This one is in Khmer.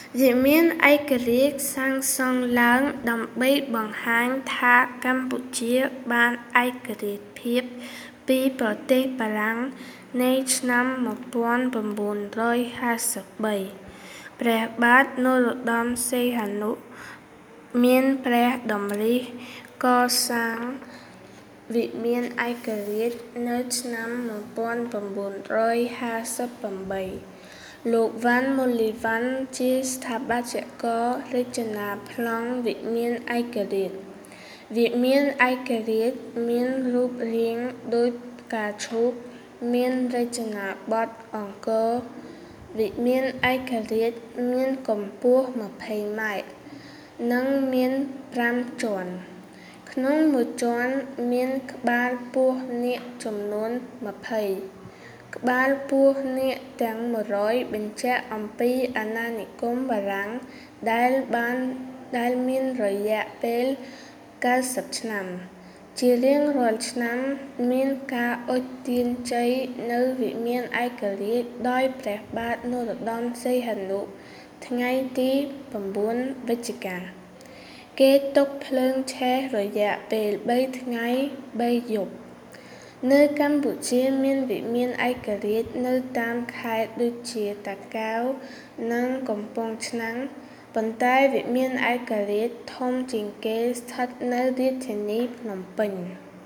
វិមានឯករាជ្យសាងសង់ឡើងដើម្បីបង្ហាញថាកម្ពុជាបានឯករាជ្យភាពពីប្រទេសបារាំងនៅឆ្នាំ1953 ព្រះបាទនរោត្តមសីហនុមានព្រះតម្រិះកសាងវិមានឯករាជ្យនៅឆ្នាំ1958 លោកវ៉ាន់ម៉ូលីវ៉ាន់ជាស្ថាបត្យកររចនាប្លង់វិមានឯករាជ្យវិមានឯករាជ្យមានរូបរាងដូចផ្កាឈូកមានរចនាបថអង្គរវិមានឯករាជ្យមានកម្ពស់20 ម៉ែត្រនិងមាន5ជាន់ក្នុងមួយជាន់មានក្បាលពស់នាគចំនួន20ក្បាលពស់នាគទាំង100បញ្ជាក់អំពីអាណានិគមបារាំងដែលមានរយៈពេល90ឆ្នាំជារៀងរាល់ឆ្នាំមានការអុជទៀនជ័យនៅវិមានឯករាជ្យដោយព្រះបាទនរោត្តមសីហនុថ្ងៃទី9 វិច្ឆិកាគេទុកភ្លើងឆេះរយៈពេល3ថ្ងៃ3យប់នៅកម្ពុជាមានវិមានឯករាជ្យនៅតាមខេត្តដូចជាតាកែវនិងកំពង់ឆ្នាំងប៉ុន្តែវិមានឯករាជ្យធំជាងគេស្ថិតនៅរាជធានីភ្នំពេញ